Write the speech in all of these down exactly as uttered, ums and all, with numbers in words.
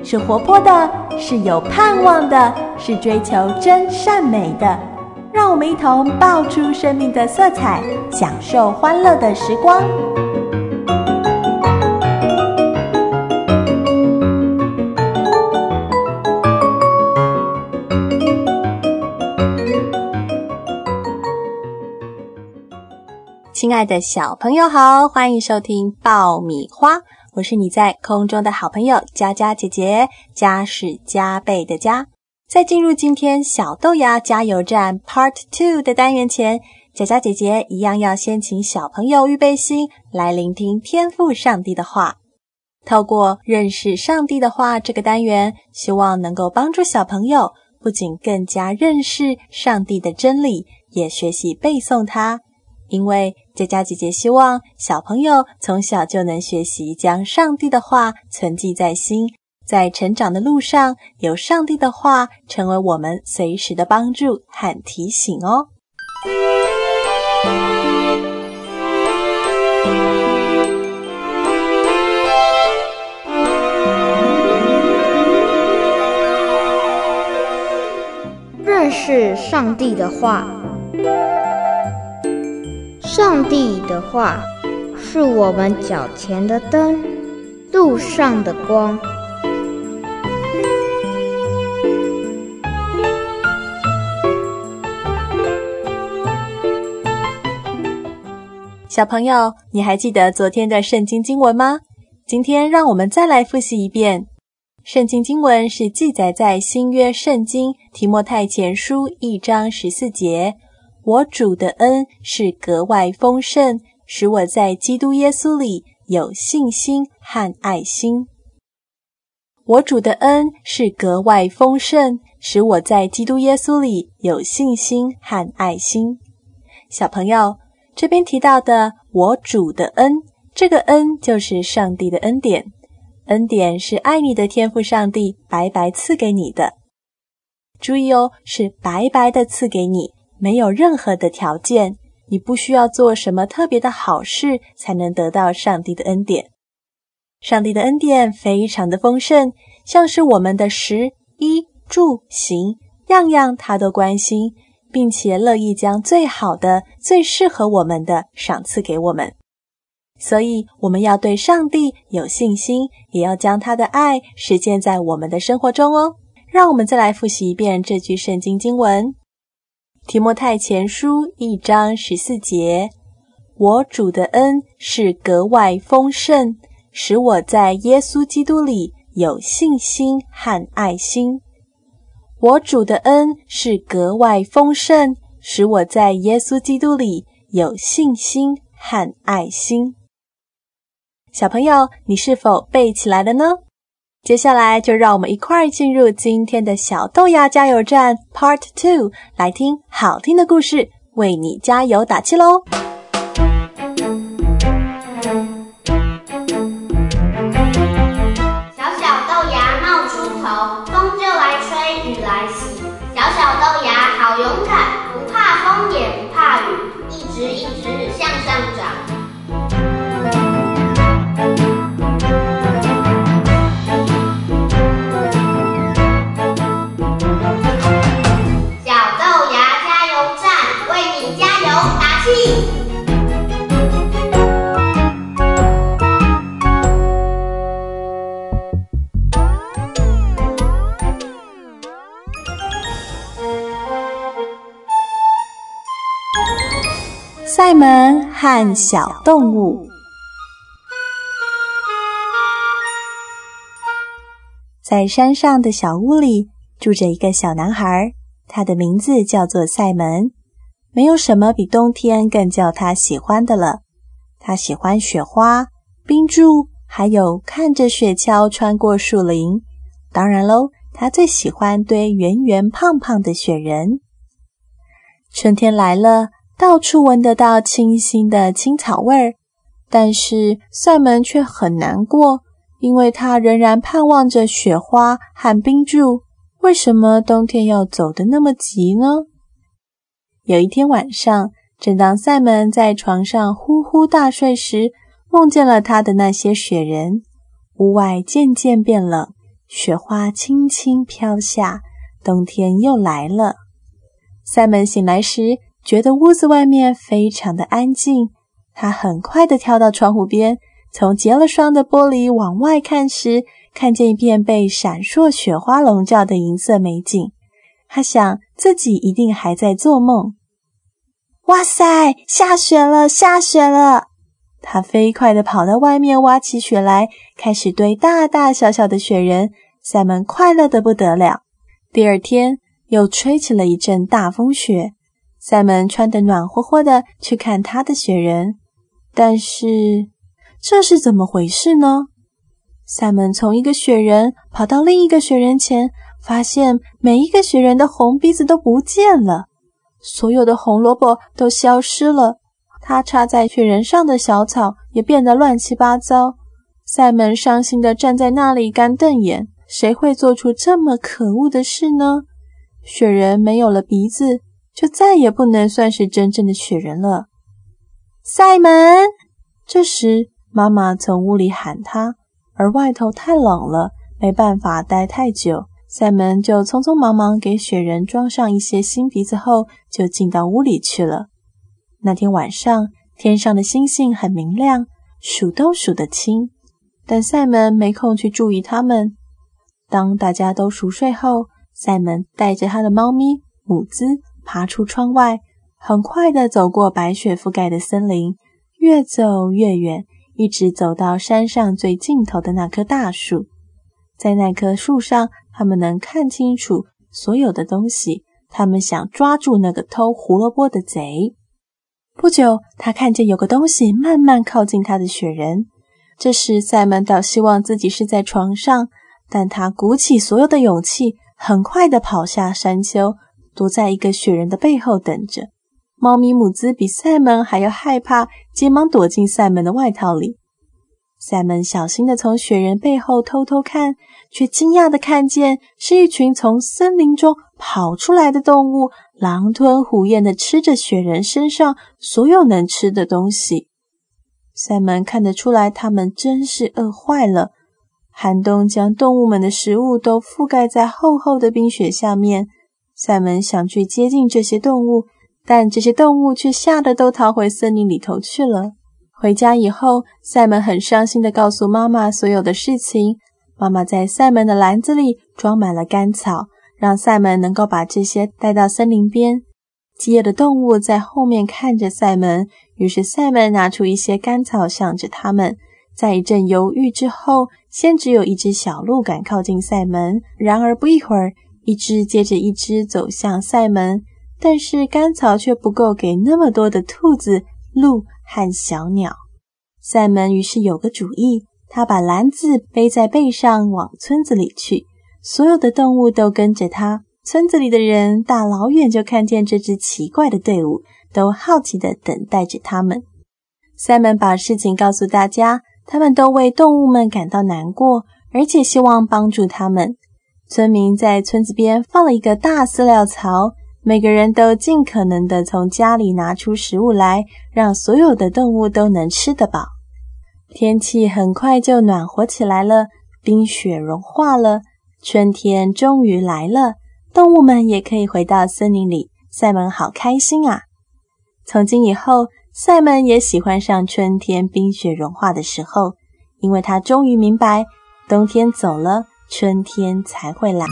是活泼的，是有盼望的，是追求真善美的。让我们一同爆出生命的色彩，享受欢乐的时光。亲爱的小朋友好，欢迎收听爆米花，我是你在空中的好朋友佳佳姐姐，加是加倍的加。在进入今天小豆芽加油站 Part 二 的单元前，佳佳姐姐一样要先请小朋友预备心，来聆听天父上帝的话。透过认识上帝的话这个单元，希望能够帮助小朋友不仅更加认识上帝的真理，也学习背诵它。因为佳佳姐姐希望小朋友从小就能学习将上帝的话存记在心，在成长的路上，有上帝的话成为我们随时的帮助和提醒哦。 认识上帝的话。上帝的话是我们脚前的灯，路上的光。 小朋友，你还记得昨天的圣经经文吗？今天让我们再来复习一遍。圣经经文是记载在新约圣经提摩太前书一章十四节，我主的恩是格外丰盛，使我在基督耶稣里有信心和爱心。我主的恩是格外丰盛，使我在基督耶稣里有信心和爱心。小朋友，这边提到的我主的恩，这个恩就是上帝的恩典。恩典是爱你的天父上帝白白赐给你的。注意哦，是白白的赐给你，没有任何的条件，你不需要做什么特别的好事才能得到上帝的恩典。上帝的恩典非常的丰盛，像是我们的食、衣、住、行，样样他都关心，并且乐意将最好的、最适合我们的赏赐给我们。所以我们要对上帝有信心，也要将他的爱实践在我们的生活中哦。让我们再来复习一遍这句圣经经文。提摩太前书一章十四节，我主的恩是格外丰盛，使我在耶稣基督里有信心和爱心。我主的恩是格外丰盛，使我在耶稣基督里有信心和爱心。小朋友，你是否背起来了呢？接下来就让我们一块儿进入今天的小豆芽加油站 Part 二， 来听好听的故事，为你加油打气咯。 小小豆芽冒出头，风就来吹，雨来袭。小小豆芽好勇敢，不怕风也不怕雨，一直一直向上长。 赛门和小动物。在山上的小屋里住着一个小男孩，他的名字叫做赛门。没有什么比冬天更叫他喜欢的了。他喜欢雪花、冰柱，还有看着雪橇穿过树林。当然喽，他最喜欢堆圆圆胖胖的雪人。春天来了，到处闻得到清新的青草味儿，但是赛门却很难过，因为他仍然盼望着雪花和冰柱。为什么冬天要走得那么急呢？有一天晚上，正当赛门在床上呼呼大睡时，梦见了他的那些雪人。屋外渐渐变冷， 雪花轻轻飘下，冬天又来了。赛门醒来时，觉得屋子外面非常的安静，他很快地跳到窗户边，从结了霜的玻璃往外看时，看见一片被闪烁雪花笼罩的银色美景。他想自己一定还在做梦。哇塞，下雪了，下雪了！他飞快地跑到外面挖起雪来，开始堆大大小小的雪人。赛门快乐得不得了。第二天又吹起了一阵大风雪，赛门穿得暖和和的去看他的雪人。但是这是怎么回事呢？赛门从一个雪人跑到另一个雪人前，发现每一个雪人的红鼻子都不见了，所有的红萝卜都消失了，他插在雪人上的小草也变得乱七八糟。赛门伤心地站在那里干瞪眼，谁会做出这么可恶的事呢？雪人没有了鼻子，就再也不能算是真正的雪人了。赛门！这时妈妈从屋里喊他，而外头太冷了，没办法待太久，赛门就匆匆忙忙给雪人装上一些新鼻子后，就进到屋里去了。那天晚上，天上的星星很明亮，数都数得清，但赛门没空去注意它们。当大家都熟睡后，赛门带着他的猫咪姆兹爬出窗外，很快地走过白雪覆盖的森林，越走越远，一直走到山上最尽头的那棵大树。在那棵树上，他们能看清楚所有的东西，他们想抓住那个偷胡萝卜的贼。不久，他看见有个东西慢慢靠近他的雪人。这时赛门倒希望自己是在床上，但他鼓起所有的勇气，很快地跑下山丘，躲在一个雪人的背后等着。猫咪姆兹比赛门还要害怕，急忙躲进赛门的外套里。赛门小心地从雪人背后偷偷看，却惊讶地看见是一群从森林中跑出来的动物，狼吞虎咽地吃着雪人身上所有能吃的东西。赛门看得出来，他们真是饿坏了。寒冬将动物们的食物都覆盖在厚厚的冰雪下面。赛门想去接近这些动物，但这些动物却吓得都逃回森林里头去了。回家以后，赛门很伤心地告诉妈妈所有的事情。妈妈在赛门的篮子里装满了干草，让赛门能够把这些带到森林边。饥饿的动物在后面看着赛门，于是赛门拿出一些干草向着他们。在一阵犹豫之后，先只有一只小鹿敢靠近赛门，然而不一会儿，一只接着一只走向赛门，但是干草却不够给那么多的兔子、鹿和小鸟。赛门于是有个主意，他把篮子背在背上往村子里去，所有的动物都跟着他。村子里的人大老远就看见这支奇怪的队伍，都好奇地等待着他们。赛门把事情告诉大家，他们都为动物们感到难过，而且希望帮助他们。村民在村子边放了一个大饲料槽，每个人都尽可能地从家里拿出食物来，让所有的动物都能吃得饱。天气很快就暖和起来了，冰雪融化了，春天终于来了，动物们也可以回到森林里。赛门好开心啊！从今以后，赛门也喜欢上春天冰雪融化的时候，因为他终于明白，冬天走了，春天才会来。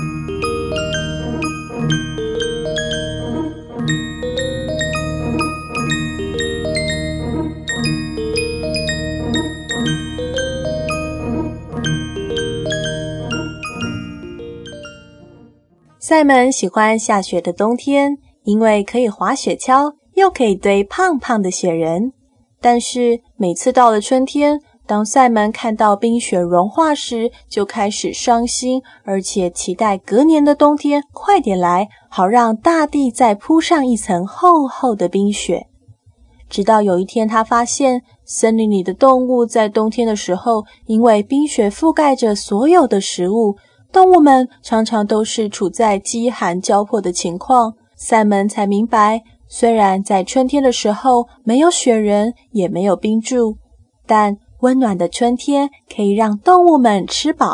赛门喜欢下雪的冬天，因为可以滑雪橇，又可以堆胖胖的雪人。但是每次到了春天，当赛门看到冰雪融化时，就开始伤心，而且期待隔年的冬天快点来，好让大地再铺上一层厚厚的冰雪。直到有一天，他发现森林里的动物在冬天的时候，因为冰雪覆盖着所有的食物，动物们常常都是处在饥寒交迫的情况。赛门才明白，虽然在春天的时候没有雪人，也没有冰柱，但温暖的春天可以让动物们吃饱，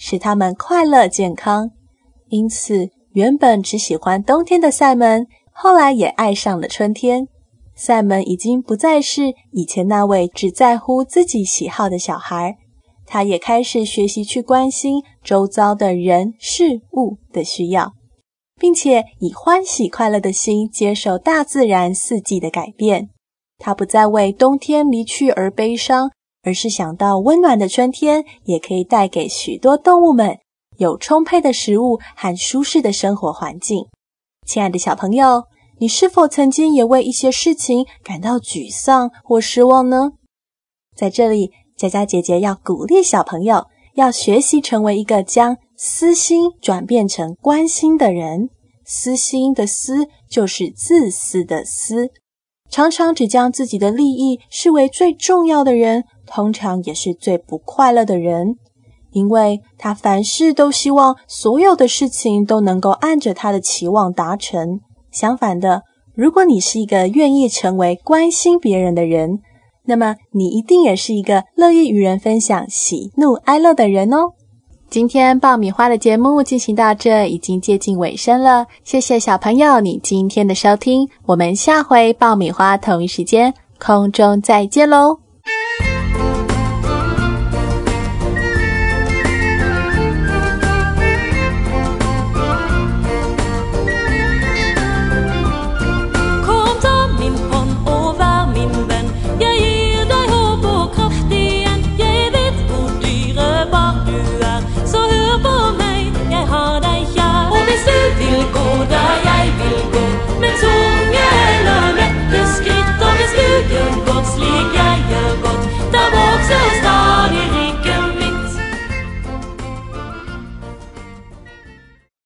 使他们快乐健康。因此，原本只喜欢冬天的赛门，后来也爱上了春天。赛门已经不再是以前那位只在乎自己喜好的小孩，他也开始学习去关心周遭的人事物的需要，并且以欢喜快乐的心接受大自然四季的改变。他不再为冬天离去而悲伤，而是想到温暖的春天也可以带给许多动物们有充沛的食物和舒适的生活环境。亲爱的小朋友，你是否曾经也为一些事情感到沮丧或失望呢？在这里，佳佳姐姐要鼓励小朋友，要学习成为一个将私心转变成关心的人。私心的私就是自私的私，常常只将自己的利益视为最重要的人，通常也是最不快乐的人，因为他凡事都希望所有的事情都能够按着他的期望达成。相反的，如果你是一个愿意成为关心别人的人，那么你一定也是一个乐意与人分享喜怒哀乐的人哦。今天爆米花的节目进行到这，已经接近尾声了。谢谢小朋友你今天的收听，我们下回爆米花同一时间空中再见喽。